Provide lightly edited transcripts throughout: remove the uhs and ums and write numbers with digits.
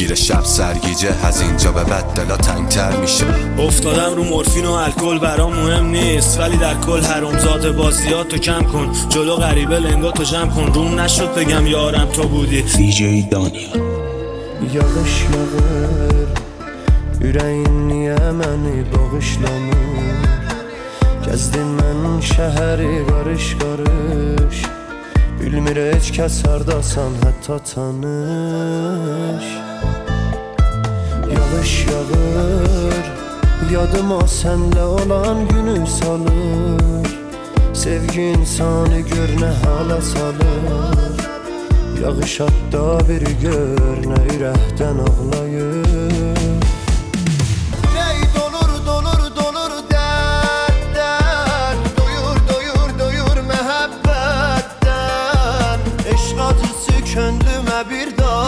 میگیره شب سرگیجه، از اینجا به بعد دلا تنگتر میشه. افتادم رو مورفین و الکل برام مهم نیست، ولی در کل حرومزاده بازیاتو کم کن، جلو غریبه لنگاتو جمع کن، روم نشد بگم یارم تو بودی. DJ Daniel. Yağış yağır, yüreğin niye məni bağışlamır? Gəzdim mən şəhəri qarış qarış, bilmir heç kəs hardasan hətta tanış. Yağış yağır, yadıma sənlə olan günü salır, sevgi insanı gör nə hala salır. Yağış hatta bir gör nə ürəkdən ağlayır. Ürək dolur, dolur, dolur dərddən, doyur, doyur, doyur məhəbbətdən. Eşq acısı könlümə bir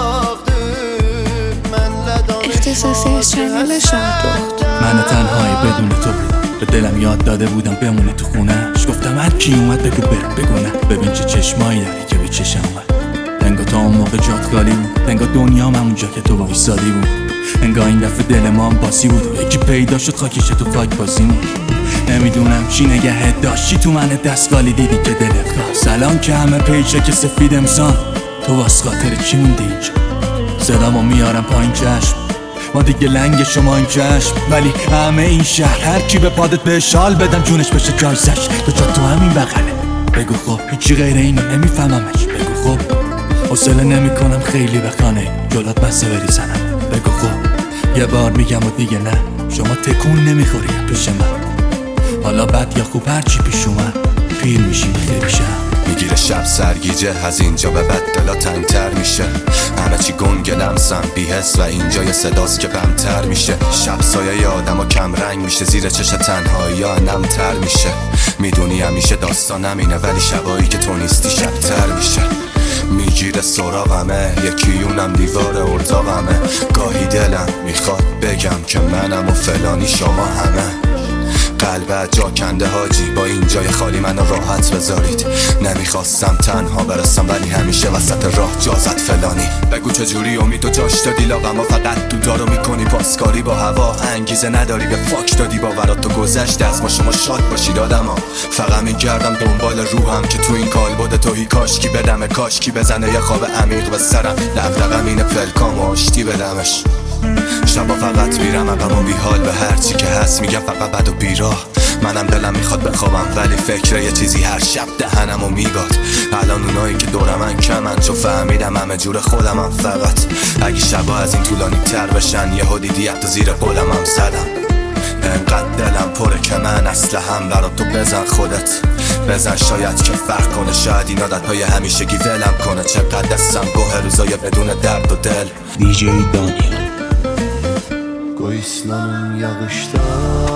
dağdır, mənlə اختصاصی از چنل شادخت. من تنهایی بدون تو بودم، به دلم یاد داده بودم بمونه تو خونهش. گفتم هر کی اومد بگو بره بگونه، ببین چه چشمایی داری که به چشم اومد. انگار تا اون موقع جات خالی بود، انگار دنیام همونجا که تو وایسادی بود. انگار این دفعه دل ما هم باسی بود، یکی پیدا شد خاکش تو خاک بازیمون. نمیدونم چی نگهت داشت، چی تو من دستگالی دیدی که دلت خواست. الان که همه پیچه که سفید امسان، تو واس خاطر چی موندی اینجا؟ صدامو میارم پایین چشم، ما دیگه لنگ شما این چشم، ولی همه این شهر هر کی به پادت به شال بدم جونش بشه جایزش. تو جا تو همین بغله، بگو خب هیچی غیر اینو نمیفهممش. بگو خب حوصله نمیکنم خیلی به خانه جلات بسه بریزنم. بگو خب یه بار میگم و دیگه نه، شما تکون نمیخوری پیش من. حالا بد یا خوب هرچی پیش اومد، پیر میشیم خیلی شم. میگیره شب سرگیجه، از اینجا به بعد دلا تنگتر میشه. همه چی گنگ لمسم بی‌حس و اینجا یه صداست که غمتر میشه. شب سایه آدم و کم رنگ میشه، زیر چش تنهایی ها نمتر میشه. میدونی همیشه داستان همینه، ولی شبایی که تو نیستی شبتر میشه. میگیره سراغمه، یکی اونم دیوار اتاقمه. گاهی دلم میخواد بگم که منم و فلانی شما همه. قلب جا کنده حاجی، با این جای خالی منو راحت بذارید. نمیخواستم تنها برسم، ولی همیشه وسط راه جازت فلانی. بگو چجوری امید و جاش دادی لاغما، فقط دودارو میکنی پاسکاری با هوا. انگیزه نداری به فاک دادی باورات تو گذشت از ما. شما شاد باشید آدما، فقط میگردم دنبال روحم که تو این کالبد توهی کاشکی بدمه، کاشکی بزنه یه خواب عمیق به سرم. دغدغم اینه پلکام و آشتی بدمش. شبا فقط میرم عقب و بیحال به هرچی که هست میگم فقط بد و بیراه. منم دلم میخواد بخوابم، ولی فکر یه چیزی هر شب دهنمو میگاد. الان اونایی که دور من کمن، چون فهمیدم همه جور خودمم فقط. اگه شبا از این طولانی تر بشن، یه هدیدی حتی زیر قلمم زدم. انقدر دلم پره که من اسلحه‌ام برا تو بزن خودت. بزن شاید که فرق کنه، شاید این عادتهای همیشگی ولم کنه. چقدر دستم گوه روزای بدون درد و دل. DJ Daniel. Qoy islanım yağışda,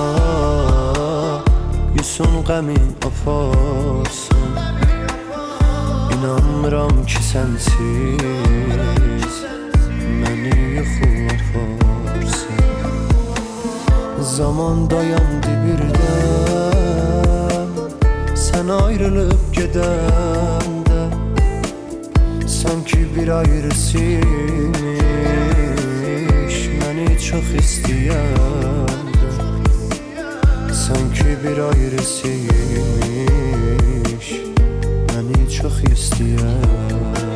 yusun qəmin aparsın. İnanmıram ki sənsiz məni yuxu aparsın. Zaman dayandı birdən, sən ayrılıb gedəndə, sanki bir ayrısıymış məni çox istəyəndə. Sanki bir ayrısıymış məni çox istəyəndə.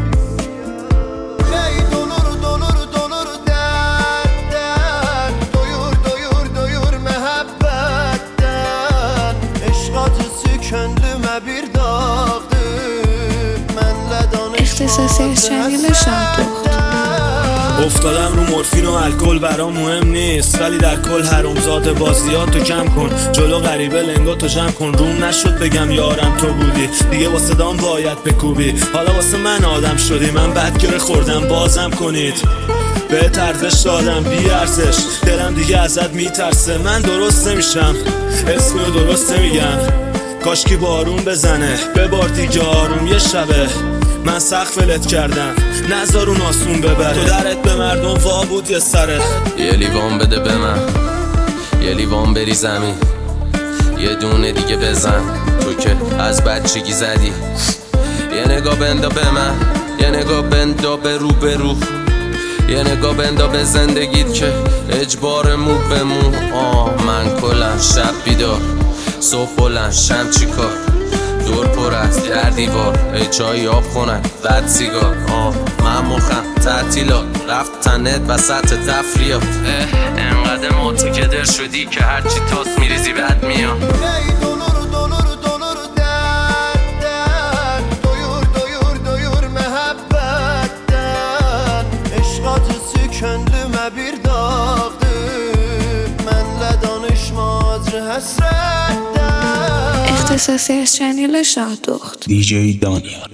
Ürək dolur, dolur, dolur dərddən, doyur, doyur, doyur məhəbbətdən. Eşq acısı könlümə bir dağdır, mənlə danışma. اختصاصی از چنل شادخت. افتادم رو مورفین و الکل برام مهم نیست، ولی در کل حرومزاده بازیاتو کم کن، جلو غریبه لنگاتو جمع کن، روم نشد بگم یارم تو بودی. دیگه واسه دام باید بکوبی، حالا واسه من آدم شدی. من بدگره خوردم بازم کنید، به ارزش دادم بی ارزش. دلم دیگه ازت میترسه، من درست نمیشم، اسمو درست نمیگم. کاشکی بارون بزنه، ببار دیگه آروم یه شبه. من سخت ولت کردم، نذار اون آسون ببره. تو درت به مردم وا بود یه سره. یه لیوان بده به من، یه لیوان بری زمین، یه دونه دیگه بزن. تو که از بچگی زدی، یه نگاه بندا به من، یه نگاه بندا به رو به رو، یه نگاه بندا به زندگیت که اجبار مو به مو. من کلن شب بیدار صبح بلند شم چی کار، دور پر از در دیوار چای آب خونن بد سیگار. من مخم تعطیلات رفت تنت وسط تفریات. انقدر معتقدر شدی که هرچی تاست میریزی بد میاد. Ey dolur dertten, doyur mehabbetten. Eşq acısı könlüme bir dağdır, mənlə danışma acı həsrətdən. اختصاصی از چنل شادخت. دیجی دانیال.